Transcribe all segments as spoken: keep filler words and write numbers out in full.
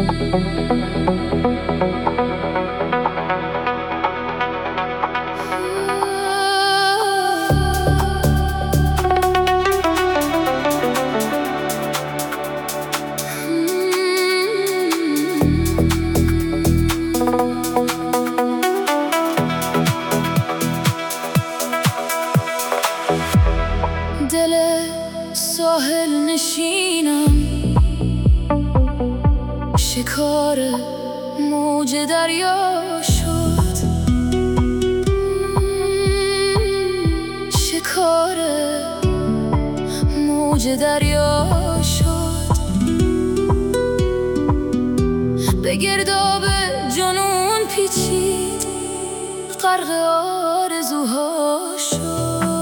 دل ساحل نشینم، شکار موج دریا شد، شکار موج دریا شد، به گرداب جنون پیچید، غرق آرزوها شد.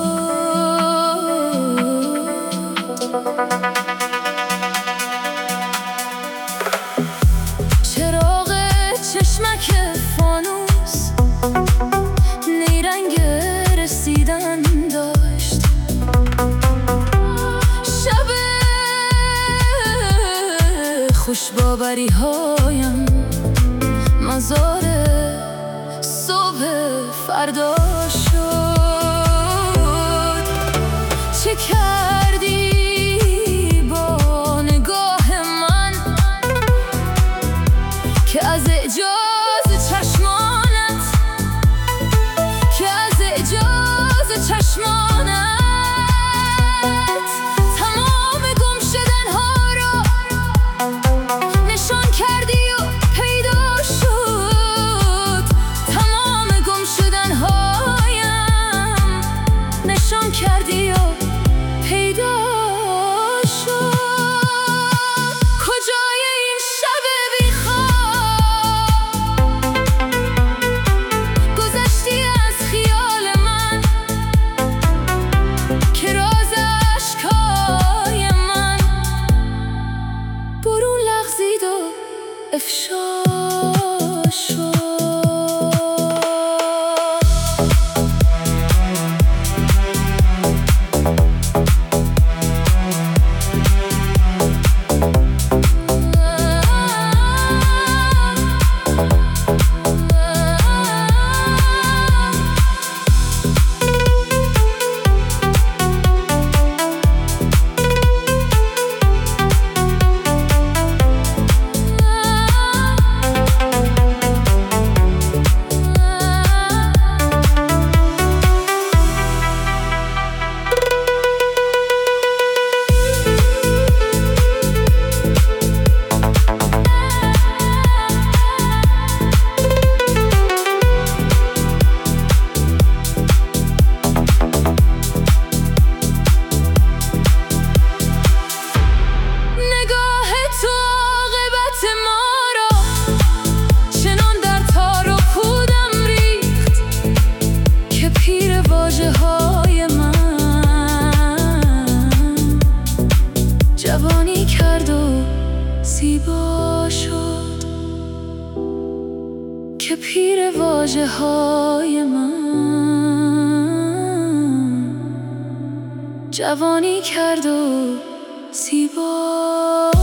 چراغ چشمک فانوس نیرنگ رسیدن داشت، شب خوشباوری هایم مزار صبح فردا شد. چه کردی با نگاه من که از اعجاز چشمانت، که از اعجاز چشمانت تمام گم شدن ها را نشان کردی و پیدا شد. تمام گم شدن هایم نشان کردی و پیدا شد. کجای این شب بیخواب گذشتی از خیال من که راز اشکای من برون لغزید و افشا شد. جوانی کرد و زیبا شد که پیر واژه های من. جوانی کرد و زیبا